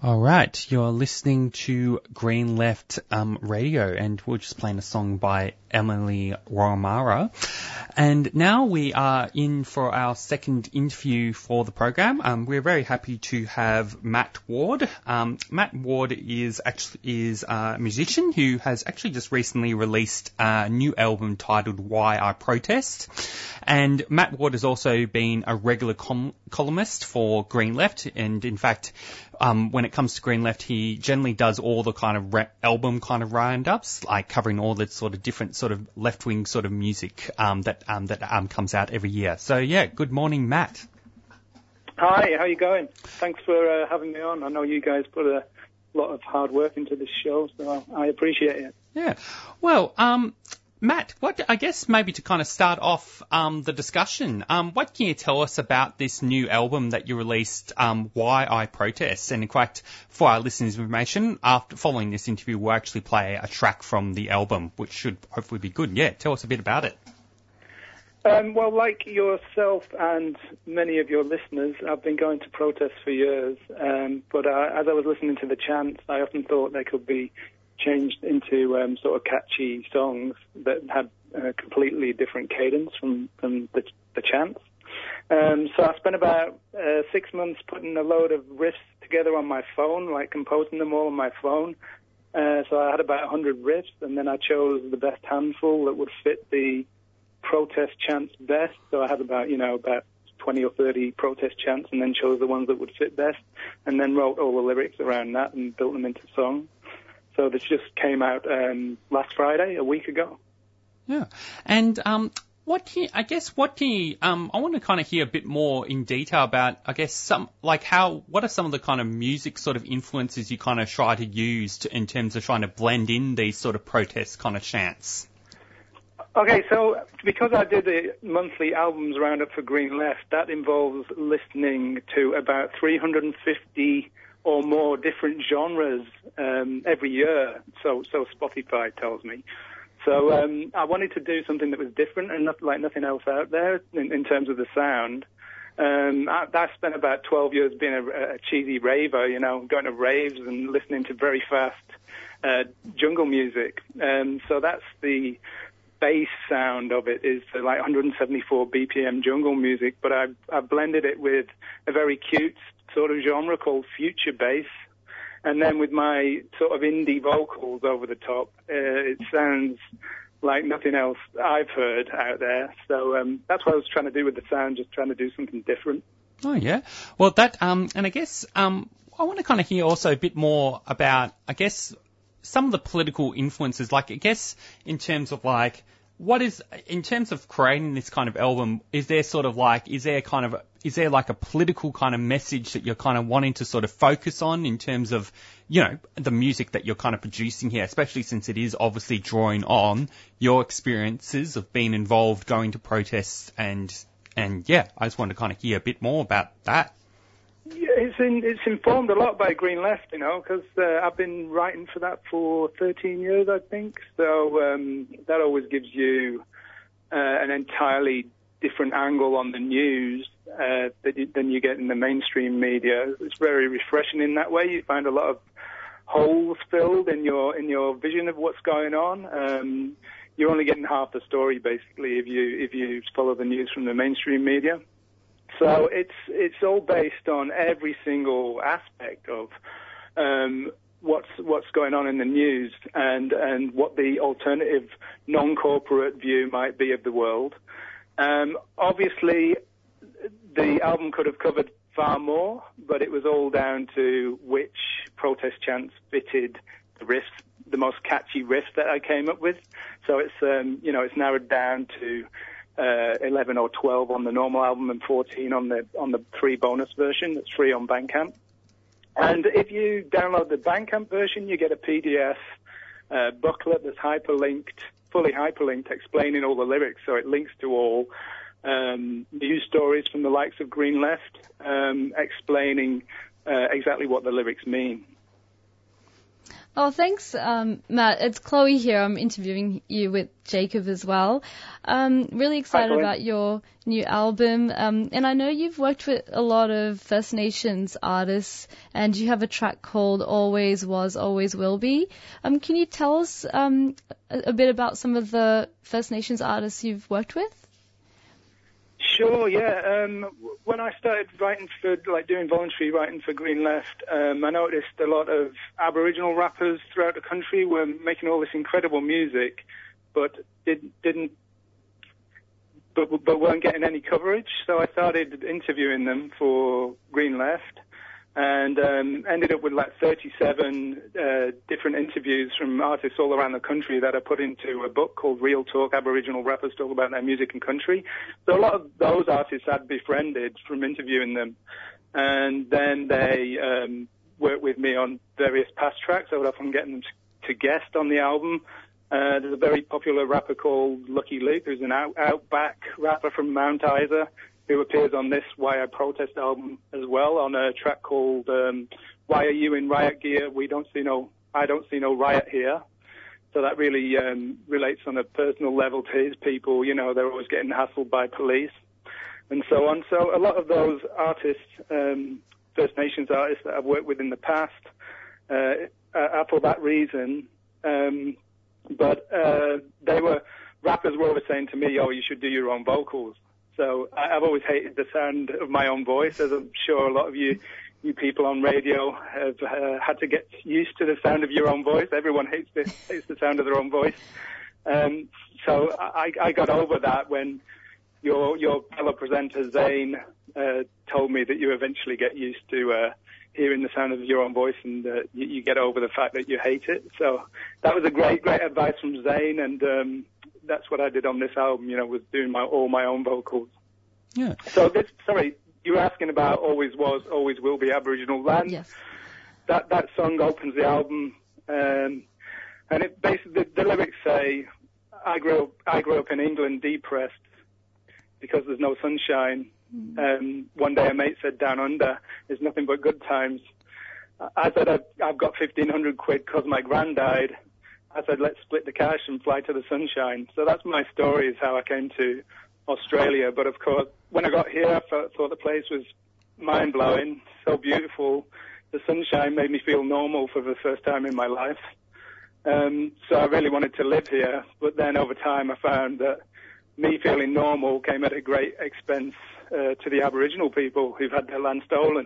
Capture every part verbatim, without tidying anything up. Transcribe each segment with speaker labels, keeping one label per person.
Speaker 1: All right, you're listening to Green Left um, Radio, and we're just playing a song by Emily Romara. And now we are in for our second interview for the program. Um, we're very happy to have Matt Ward. Um, Matt Ward is actually is a musician who has actually just recently released a new album titled Why I Protest. And Matt Ward has also been a regular com- columnist for Green Left, and in fact, um, when it comes to Green Left, he generally does all the kind of re- album kind of roundups, like covering all the sort of different sort of left-wing sort of music um, that um, that um, comes out every year. So yeah, good morning, Matt.
Speaker 2: Hi, how you going? Thanks for uh, having me on. I know you guys put a lot of hard work into this show, so I appreciate it.
Speaker 1: Yeah, well, um. Matt, what I guess maybe to kind of start off um, the discussion, um, what can you tell us about this new album that you released, um, Why I Protest? And in fact, for our listeners' information, after following this interview, we'll actually play a track from the album, which should hopefully be good. Yeah, tell us a bit about it.
Speaker 2: Um, well, like yourself and many of your listeners, I've been going to protests for years, um, but uh, as I was listening to the chants, I often thought they could be changed into um, sort of catchy songs that had a completely different cadence from, from the, the chants. Um, so I spent about uh, six months putting a load of riffs together on my phone, like composing them all on my phone. Uh, so I had about one hundred riffs, and then I chose the best handful that would fit the protest chants best. So I had about, you know, about twenty or thirty protest chants, and then chose the ones that would fit best, and then wrote all the lyrics around that and built them into songs. So this just came out um, last Friday, a week ago.
Speaker 1: Yeah, and um, what can you, I guess what can you, um, I want to kind of hear a bit more in detail about, I guess some like how what are some of the kind of music sort of influences you kind of try to use to, in terms of trying to blend in these sort of protest kind of chants.
Speaker 2: Okay, so because I did the monthly albums roundup for Green Left, that involves listening to about three hundred fifty or more different genres um, every year, so so Spotify tells me. So um, I wanted to do something that was different and not like nothing else out there in, in terms of the sound. Um, I, I spent about twelve years being a, a cheesy raver, you know, going to raves and listening to very fast uh, jungle music. Um, so that's the bass sound of it, is like one hundred seventy-four B P M jungle music, but I I blended it with a very cute sort of genre called future bass, and then with my sort of indie vocals over the top, uh, it sounds like nothing else I've heard out there. So um, that's what I was trying to do with the sound, just trying to do something different.
Speaker 1: Oh yeah, well that um, and I guess um, I want to kind of hear also a bit more about, I guess, some of the political influences, like I guess in terms of like, what is, in terms of creating this kind of album, is there sort of like, is there kind of, is there like a political kind of message that you're kind of wanting to sort of focus on in terms of, you know, the music that you're kind of producing here, especially since it is obviously drawing on your experiences of being involved, going to protests and, and yeah, I just want to kind of hear a bit more about that.
Speaker 2: Yeah, it's in, it's informed a lot by Green Left, you know, because uh, I've been writing for that for thirteen years, I think. So um, that always gives you uh, an entirely different angle on the news uh, that you, than you get in the mainstream media. It's very refreshing in that way. You find a lot of holes filled in your in your vision of what's going on. Um, you're only getting half the story, basically, if you if you follow the news from the mainstream media. So it's it's all based on every single aspect of um, what's what's going on in the news and and what the alternative non-corporate view might be of the world. Um, obviously, the album could have covered far more, but it was all down to which protest chants fitted the riff, the most catchy riff that I came up with. So it's um, you know it's narrowed down to Uh, eleven or twelve on the normal album and fourteen on the on the free bonus version that's free on Bandcamp. And if you download the Bandcamp version, you get a P D F uh, booklet that's hyperlinked, fully hyperlinked, explaining all the lyrics. So it links to all um, news stories from the likes of Green Left, um, explaining uh, exactly what the lyrics mean.
Speaker 3: Oh, thanks, um, Matt. It's Chloe here. I'm interviewing you with Jacob as well. Um, really excited
Speaker 2: Hi,
Speaker 3: about your new album. Um, and I know you've worked with a lot of First Nations artists, and you have a track called Always Was, Always Will Be. Um, can you tell us um, a, a bit about some of the First Nations artists you've worked with?
Speaker 2: Sure, yeah. Um, when I started writing for, like, doing voluntary writing for Green Left, um, I noticed a lot of Aboriginal rappers throughout the country were making all this incredible music, but did, didn't, but, but weren't getting any coverage. So I started interviewing them for Green Left, and um, ended up with like thirty-seven uh, different interviews from artists all around the country that I put into a book called Real Talk, Aboriginal Rappers Talk About Their Music and Country. So a lot of those artists I'd befriended from interviewing them, and then they um, worked with me on various past tracks. I would often get them to guest on the album. Uh, there's a very popular rapper called Lucky Luke, who's an out, outback rapper from Mount Isa, who appears on this Why I Protest album as well, on a track called um, Why Are You in Riot Gear? We don't see no, I don't see no riot here. So that really um, relates on a personal level to his people. You know, they're always getting hassled by police and so on. So a lot of those artists, um, First Nations artists that I've worked with in the past, uh, are for that reason. Um, but uh, they were, rappers were always saying to me, oh, you should do your own vocals. So I've always hated the sound of my own voice, as I'm sure a lot of you you people on radio have uh, had to get used to the sound of your own voice. Everyone hates the, hates the sound of their own voice. Um, so I, I got over that when your your fellow presenter, Zane, uh, told me that you eventually get used to uh, hearing the sound of your own voice, and uh, you, you get over the fact that you hate it. So that was a great, great advice from Zane, and um, that's what I did on this album, you know, was doing my all my own vocals.
Speaker 1: Yeah.
Speaker 2: So this, sorry, you were asking about Always Was, Always Will Be Aboriginal Land.
Speaker 3: Yes.
Speaker 2: That that song opens the album, um, and it basically the, the lyrics say, "I grew up, I grew up in England, depressed because there's no sunshine. Mm. Um, one day a mate said, down under, there's nothing but good times. I said, I've, I've got fifteen hundred quid because my gran died. I said, let's split the cash and fly to the sunshine." So that's my story, is how I came to Australia. But of course, when I got here, I felt, thought the place was mind-blowing, so beautiful. The sunshine made me feel normal for the first time in my life. Um, so I really wanted to live here. But then over time, I found that me feeling normal came at a great expense uh, to the Aboriginal people who've had their land stolen.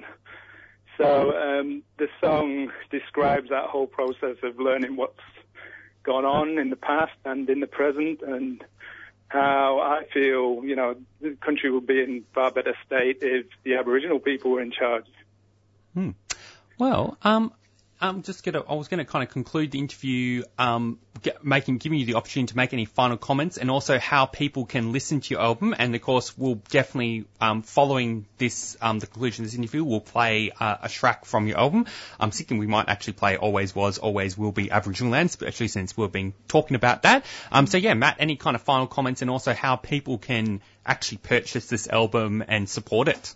Speaker 2: So um, the song describes that whole process of learning what's gone on in the past and in the present, and how I feel, you know, the country would be in far better state if the Aboriginal people were in charge.
Speaker 1: Hmm. Well, um, I'm just gonna, I was going to kind of conclude the interview, um, get, making, giving you the opportunity to make any final comments, and also how people can listen to your album. And of course, we'll definitely, um, following this, um, the conclusion of this interview, we'll play uh, a track from your album. I'm thinking we might actually play Always Was, Always Will Be Aboriginal Land, especially since we've been talking about that. Um, so yeah, Matt, any kind of final comments, and also how people can actually purchase this album and support it?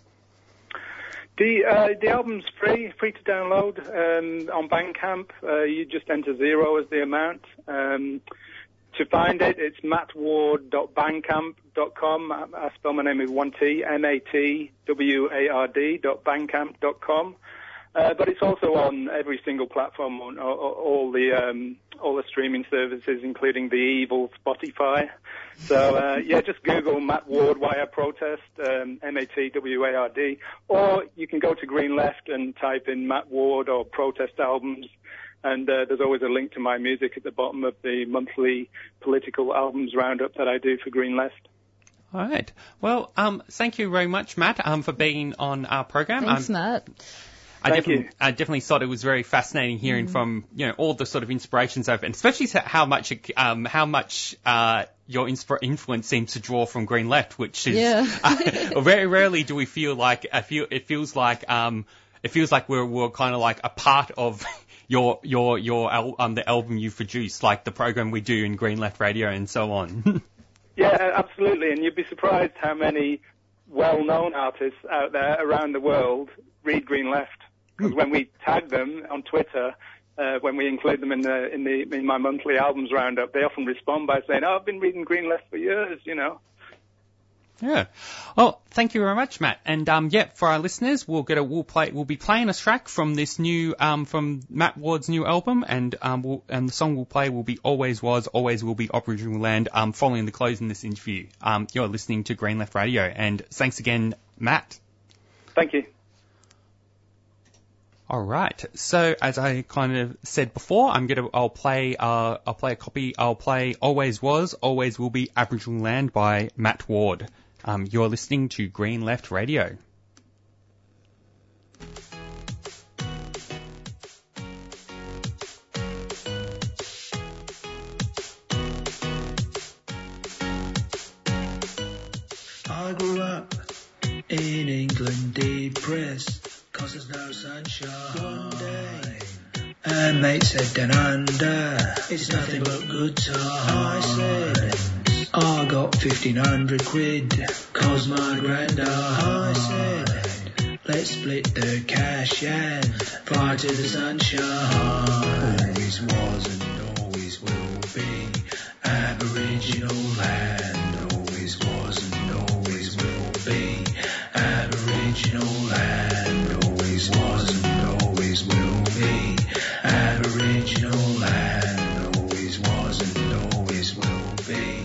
Speaker 2: The uh, the album's free, free to download um, on Bandcamp. Uh, you just enter zero as the amount. Um, to find it, it's matt ward dot bandcamp dot com. I, I spell my name with one T, M A T W A R D dot bandcamp dot com. Uh, but it's also on every single platform, on all, all the um, all the streaming services, including the evil Spotify. So uh, yeah, just Google Matt Ward Why I Protest, um, M A T W A R D, or you can go to Green Left and type in Matt Ward or Protest Albums, and uh, there's always a link to my music at the bottom of the monthly political albums roundup that I do for Green Left.
Speaker 1: All right. Well, um, thank you very much, Matt, um, for being on our program.
Speaker 3: Thanks,
Speaker 1: um,
Speaker 3: Matt.
Speaker 1: I
Speaker 2: Thank
Speaker 1: definitely,
Speaker 2: you.
Speaker 1: I definitely thought it was very fascinating hearing mm. from, you know, all the sort of inspirations of, and especially how much, um, how much, uh, your insp- influence seems to draw from Green Left, which is,
Speaker 3: yeah.
Speaker 1: uh, very rarely do we feel like, I feel, it feels like, um, it feels like we're, we're kind of like a part of your, your, your, al- um, the album you've produced, like the program we do in Green Left Radio and so on.
Speaker 2: Yeah, absolutely. And you'd be surprised how many well-known artists out there around the world read Green Left. Because when we tag them on Twitter, uh, when we include them in the in the in my monthly albums roundup, they often respond by saying, "Oh, I've been reading Green Left for years," you know.
Speaker 1: Yeah. Well, thank you very much, Matt. And um, yeah, for our listeners, we'll get a we'll play we'll be playing a track from this new um from Matt Ward's new album, and um we'll, and the song we'll play will be Always Was, Always Will Be Aboriginal Land. Um, following the close in this interview. Um, you're listening to Green Left Radio, and thanks again, Matt.
Speaker 2: Thank you.
Speaker 1: All right. So as I kind of said before, I'm gonna I'll play uh I'll play a copy. I'll play Always Was, Always Will Be Aboriginal Land by Matt Ward. Um, you're listening to Green Left Radio.
Speaker 4: I grew up in England depressed, cause there's no sunshine. One day, a mate said down under, it's nothing but good times. I said, I got fifteen hundred quid, cause my granddad. I said, let's split the cash and fly to the sunshine. Always was and always will be Aboriginal land. Always was and always will be Aboriginal land. Always was and always will be Aboriginal land. Always was and always will be.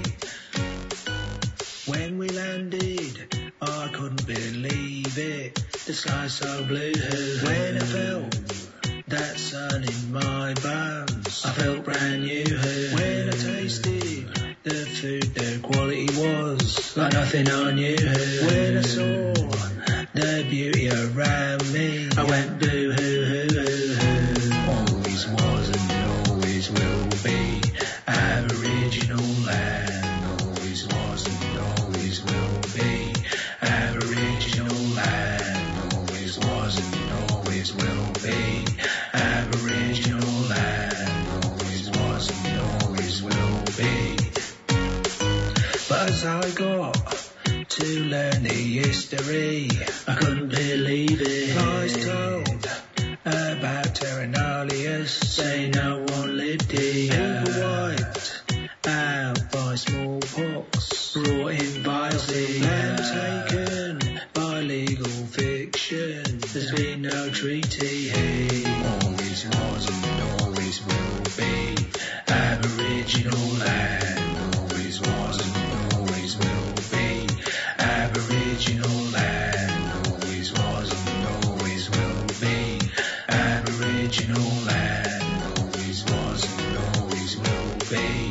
Speaker 4: When we landed, I couldn't believe it. The sky so blue. When I felt that sun in my bones, I felt brand new. When I tasted the food, the quality was like nothing I knew. When I saw the beauty around me, I went boo hoo hoo hoo hoo. Always was and always will be Aboriginal land. Always was and always will be Aboriginal land. Always was and always will be Aboriginal land. Always was and always will be. But as I got to learn the history, I couldn't believe it. Lies told about Terranalius, say no one lived here. People wiped out by smallpox, brought in by sea, land taken by legal fiction. There's been no treaty here. Always was and always will be Aboriginal land. Always was and always will be Aboriginal land. Always was and always will be Aboriginal land. Always was and always will be.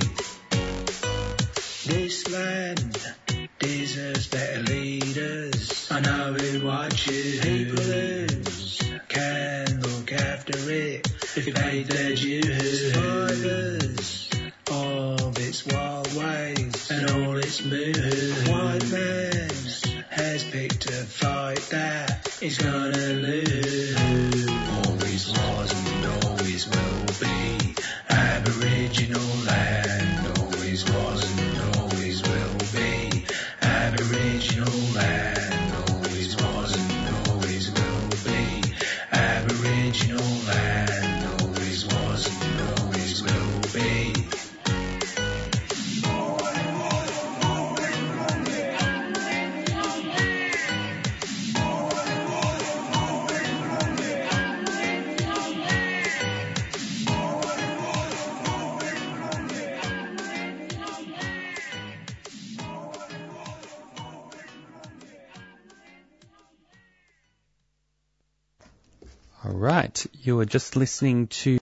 Speaker 4: This land deserves better leaders. I know who I choose. People who can look after it if you pay their dues. Survivors of its wild ways and all its moves. White man has picked a fight that he's gonna lose. Always was and always will be Aboriginal land. Always was and always will be Aboriginal land. Always was and always will be Aboriginal land. Always was and always will be.
Speaker 1: All right. You were just listening to